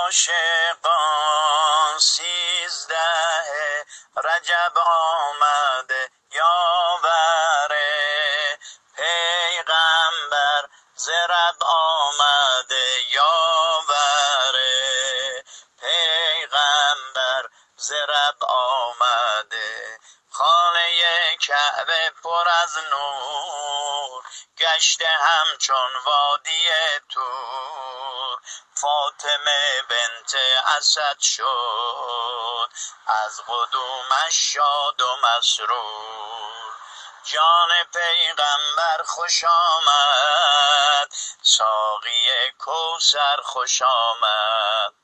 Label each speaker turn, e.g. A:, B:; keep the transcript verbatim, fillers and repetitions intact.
A: عاشقان سیزده رجب آمده یاوره، پیغمبر ز رب آمده یاوره، پیغمبر ز رب آمده. خانه کعبه پر از نور گشته همچون وادی طور، فاطمه بنت اسد شد از قدومش شاد و مسرور. جان پیغمبر خوش آمد، ساقی کوثر خوش آمد.